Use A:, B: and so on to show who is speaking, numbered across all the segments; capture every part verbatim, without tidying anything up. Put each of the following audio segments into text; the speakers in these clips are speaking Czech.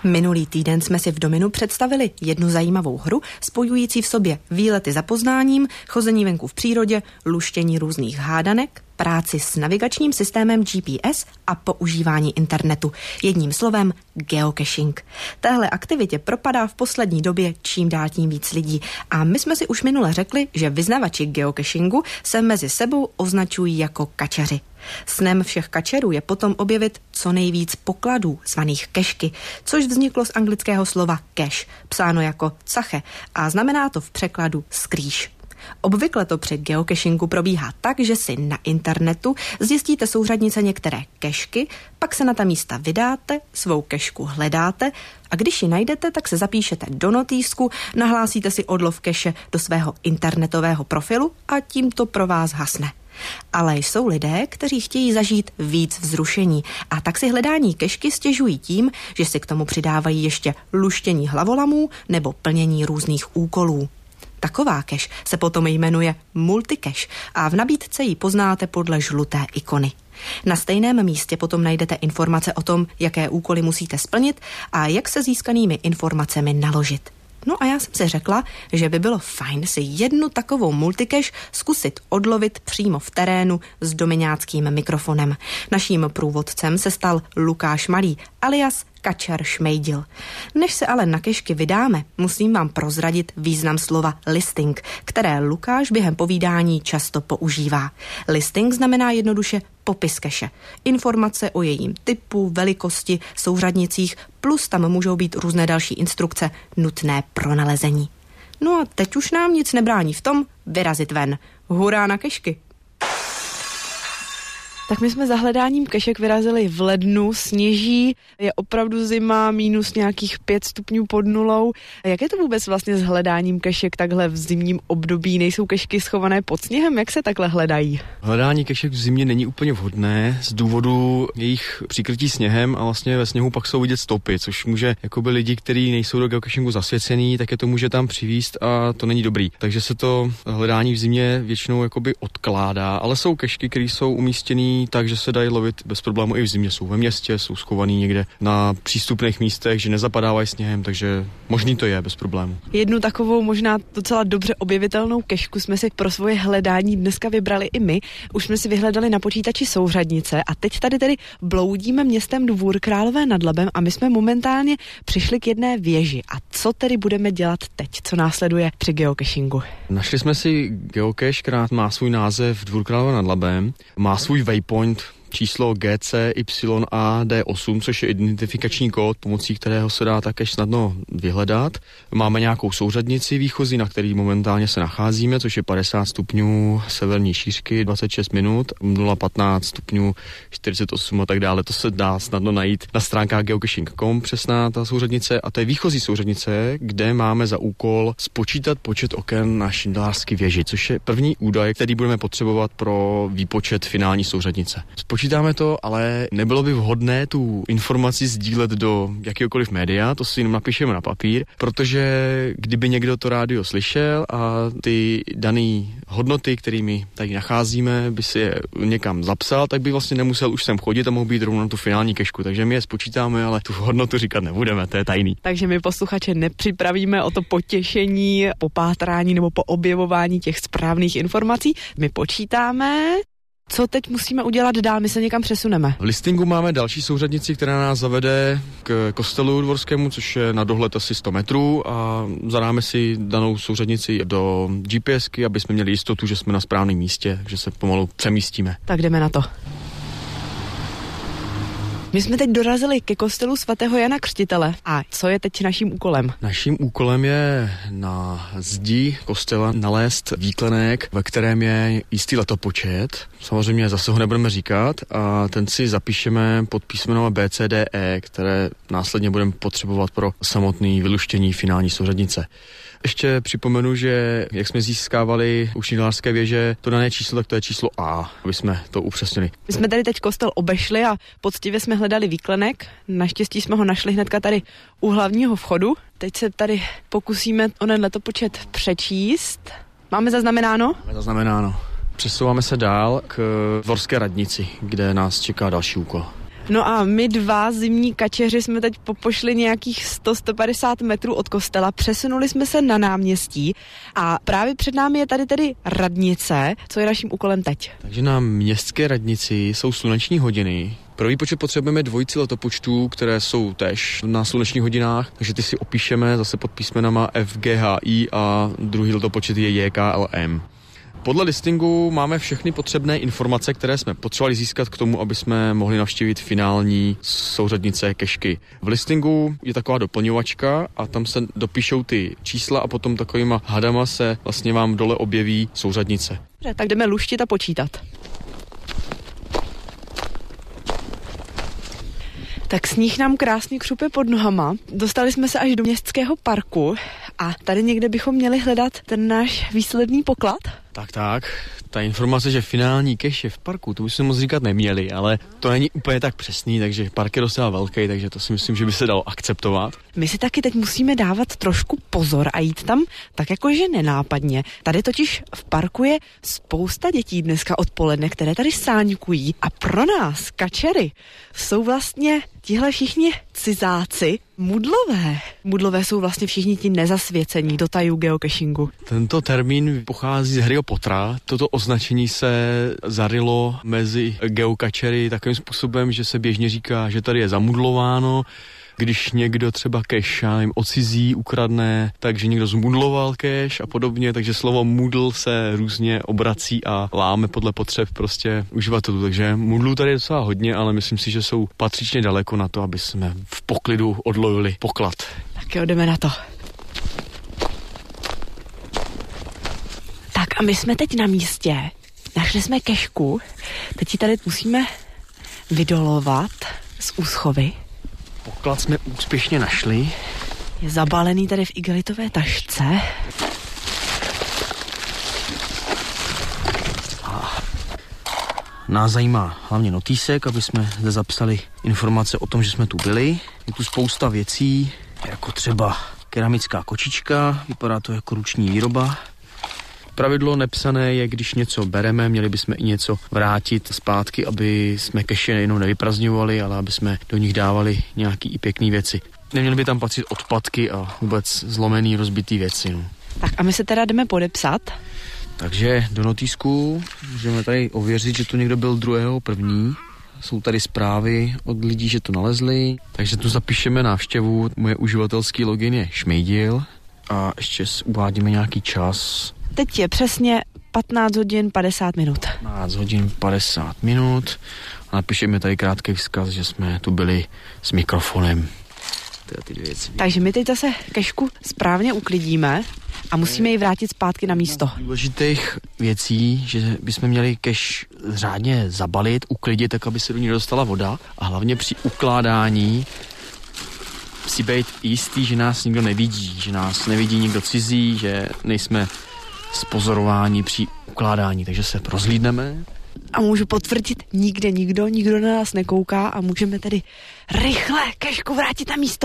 A: Minulý týden jsme si v Dominu představili jednu zajímavou hru, spojující v sobě výlety za poznáním, chození venku v přírodě, luštění různých hádanek, práci s navigačním systémem G P S a používání internetu. Jedním slovem geocaching. Téhle aktivitě propadá v poslední době čím dál tím víc lidí a my jsme si už minule řekli, že vyznavači geocachingu se mezi sebou označují jako kačeři. Snem všech kačerů je potom objevit co nejvíc pokladů, zvaných kešky, což vzniklo z anglického slova cache, psáno jako cache, a znamená to v překladu skrýš. Obvykle to při geocachingu probíhá tak, že si na internetu zjistíte souřadnice některé kešky, pak se na ta místa vydáte, svou kešku hledáte a když ji najdete, tak se zapíšete do notýsku, nahlásíte si odlov keše do svého internetového profilu a tím to pro vás hasne. Ale jsou lidé, kteří chtějí zažít víc vzrušení a tak si hledání kešky stěžují tím, že si k tomu přidávají ještě luštění hlavolamů nebo plnění různých úkolů. Taková cache se potom jmenuje multicache a v nabídce ji poznáte podle žluté ikony. Na stejném místě potom najdete informace o tom, jaké úkoly musíte splnit a jak se získanými informacemi naložit. No a já jsem si řekla, že by bylo fajn si jednu takovou multicache zkusit odlovit přímo v terénu s domiňáckým mikrofonem. Naším průvodcem se stal Lukáš Malý, alias Kačer Šmejdil. Než se ale na kešky vydáme, musím vám prozradit význam slova listing, které Lukáš během povídání často používá. Listing znamená jednoduše popis keše. Informace o jejím typu, velikosti, souřadnicích, plus tam můžou být různé další instrukce nutné pro nalezení. No a teď už nám nic nebrání v tom vyrazit ven. Hurá na kešky!
B: Tak my jsme za hledáním kešek vyrazili v lednu, sněží, je opravdu zima, minus nějakých pět stupňů pod nulou. Jak je to vůbec vlastně s hledáním kešek takhle v zimním období? Nejsou kešky schované pod sněhem? Jak se takhle hledají?
C: Hledání kešek v zimě není úplně vhodné z důvodu jejich přikrytí sněhem a vlastně ve sněhu pak jsou vidět stopy, což může jakoby lidi, kteří nejsou do geocachingu zasvěcený, tak je to může tam přivízt a to není dobrý. Takže se to hledání v zimě většinou jakoby odkládá, ale jsou kešky, které jsou umístěné takže se dají lovit bez problému i v zimě. Jsou ve městě, jsou schovaný někde na přístupných místech, že nezapadávají sněhem, takže možný to je bez problému.
B: Jednu takovou možná docela dobře objevitelnou kešku jsme si pro svoje hledání dneska vybrali i my. Už jsme si vyhledali na počítači souřadnice a teď tady tedy bloudíme městem Dvůr Králové nad Labem a my jsme momentálně přišli k jedné věži. A co tedy budeme dělat teď? Co následuje při geocachingu?
C: Našli jsme si geocache, která má svůj název Dvůr Králové nad Labem, má svůj waypoint číslo G C Y A D osm, což je identifikační kód, pomocí kterého se dá také snadno vyhledat. Máme nějakou souřadnici výchozí, na který momentálně se nacházíme, což je padesát stupňů severní šířky, dvacet šest minut, nula patnáct stupňů, čtyřicet osm a tak dále. To se dá snadno najít na stránkách geocaching tečka com, přesná ta souřadnice. A to je výchozí souřadnice, kde máme za úkol spočítat počet oken na Šindelářské věži, což je první údaj, který budeme potřebovat pro výpočet finální souřadnice. Počítáme to, ale nebylo by vhodné tu informaci sdílet do jakéhokoliv média, to si jenom napíšeme na papír, protože kdyby někdo to rádio slyšel a ty dané hodnoty, kterými tady nacházíme, by si je někam zapsal, tak by vlastně nemusel už sem chodit a mohl být rovnou na tu finální kešku. Takže my je spočítáme, ale tu hodnotu říkat nebudeme, to je tajný.
B: Takže my posluchače nepřipravíme o to potěšení, popátrání nebo po objevování těch správných informací. My počítáme. Co teď musíme udělat dál? My se někam přesuneme.
C: V listingu máme další souřadnici, která nás zavede k kostelu dvorskému, což je na dohled asi sto metrů a zadáme si danou souřadnici do GPSky, aby jsme měli jistotu, že jsme na správném místě, že se pomalu přemístíme.
B: Tak jdeme na to. My jsme teď dorazili ke kostelu svatého Jana Křtitele. A co je teď naším úkolem?
C: Naším úkolem je na zdi kostela nalézt výklenek, ve kterém je jistý letopočet. Samozřejmě zase ho nebudeme říkat a ten si zapíšeme pod písmenama B, C, D, E, které následně budeme potřebovat pro samotné vyluštění finální souřadnice. Ještě připomenu, že jak jsme získávali u Šindelářské věže to dané číslo, tak to je číslo A, aby jsme to upřesnili.
B: My jsme tady teď kostel obešli a poctivě jsme hledali výklenek. Naštěstí jsme ho našli hnedka tady u hlavního vchodu. Teď se tady pokusíme onen letopočet přečíst. Máme zaznamenáno?
C: Máme zaznamenáno. Přesouváme se dál k dvorské radnici, kde nás čeká další úkol.
B: No a my dva zimní kačeři jsme teď popošli nějakých sto až sto padesát metrů od kostela, přesunuli jsme se na náměstí a právě před námi je tady tedy radnice. Co je naším úkolem teď?
C: Takže na městské radnici jsou sluneční hodiny. Pro výpočet potřebujeme dvojici letopočtů, které jsou též na slunečních hodinách, takže ty si opíšeme zase pod písmenama F G H I a druhý letopočet je J K L M. Podle listingu máme všechny potřebné informace, které jsme potřebovali získat k tomu, aby jsme mohli navštívit finální souřadnice kešky. V listingu je taková doplňovačka a tam se dopíšou ty čísla a potom takovýma hadama se vlastně vám dole objeví souřadnice.
B: Tak jdeme luštit a počítat. Tak sníh nám krásně křupe pod nohama. Dostali jsme se až do městského parku a tady někde bychom měli hledat ten náš výsledný poklad.
C: Tak, tak. Ta informace, že finální keš je v parku, to bychom moc říkat neměli, ale to není úplně tak přesný, takže park je docela velký, takže to si myslím, že by se dalo akceptovat.
B: My si taky teď musíme dávat trošku pozor a jít tam tak jakože nenápadně. Tady totiž v parku je spousta dětí dneska odpoledne, které tady sáňkují a pro nás, kačery, jsou vlastně tihle všichni cizáci mudlové. Mudlové jsou vlastně všichni ti nezasvěcení do tajů geocachingu.
C: Tento termín pochází z Harryho Pottera. Toto označení se zarilo mezi geokačery takovým způsobem, že se běžně říká, že tady je zamudlováno. Když někdo třeba keš, já nevím, ocizí, ukradne, takže někdo zmudloval keš a podobně, takže slovo mudl se různě obrací a láme podle potřeb prostě uživatelů. Takže mudlů tady je docela hodně, ale myslím si, že jsou patřičně daleko na to, aby jsme v poklidu odlovili poklad.
B: Tak jo, jdeme na to. Tak a my jsme teď na místě. Našli jsme kešku. Teď ji tady musíme vydolovat z úschovy.
C: Poklad jsme úspěšně našli.
B: Je zabalený tady v igelitové tašce.
C: A nás zajímá hlavně notýsek, aby jsme zde zapsali informace o tom, že jsme tu byli. Je tu spousta věcí, jako třeba keramická kočička, vypadá to jako ruční výroba. Pravidlo nepsané je, když něco bereme, měli bychom i něco vrátit zpátky, aby jsme keše jenom nevyprazňovali, ale aby jsme do nich dávali nějaký i pěkný věci. Neměly by tam patřit odpadky a vůbec zlomený, rozbitý věci. No.
B: Tak a my se teda jdeme podepsat.
C: Takže do notýsku můžeme tady ověřit, že tu někdo byl druhého první. Jsou tady zprávy od lidí, že to nalezli. Takže tu zapíšeme návštěvu. Moje uživatelský login je Šmejdil a ještě uvádíme nějaký čas.
B: Teď je přesně patnáct hodin padesát minut.
C: patnáct hodin padesát minut. A napíšeme tady krátký vzkaz, že jsme tu byli s mikrofonem. Ty dvě věci.
B: Takže my teď zase kešku správně uklidíme a musíme ji vrátit zpátky na místo.
C: Důležitých věcí, že bychom měli keš řádně zabalit, uklidit, tak aby se do ní dostala voda a hlavně při ukládání si být jistý, že nás nikdo nevidí, že nás nevidí nikdo cizí, že nejsme zpozorováni při ukládání, takže se rozhlídneme.
B: A můžu potvrdit, nikde nikdo, nikdo na nás nekouká a můžeme tedy rychle kešku vrátit na místo.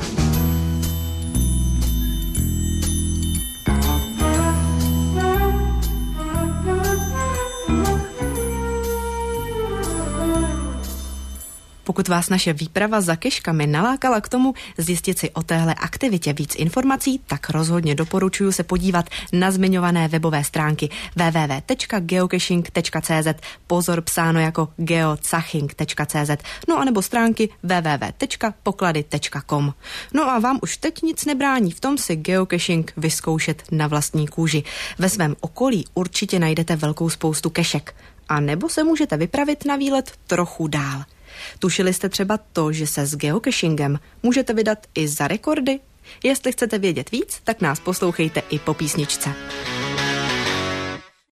A: Pokud vás naše výprava za keškami nalákala k tomu zjistit si o téhle aktivitě víc informací, tak rozhodně doporučuji se podívat na zmiňované webové stránky w w w tečka geocaching tečka c z, pozor psáno jako geocaching tečka c z, no a nebo stránky w w w tečka poklady tečka com. No a vám už teď nic nebrání v tom si geocaching vyzkoušet na vlastní kůži. Ve svém okolí určitě najdete velkou spoustu kešek. A nebo se můžete vypravit na výlet trochu dál. Tušili jste třeba to, že se s geocachingem můžete vydat i za rekordy? Jestli chcete vědět víc, tak nás poslouchejte i po písničce.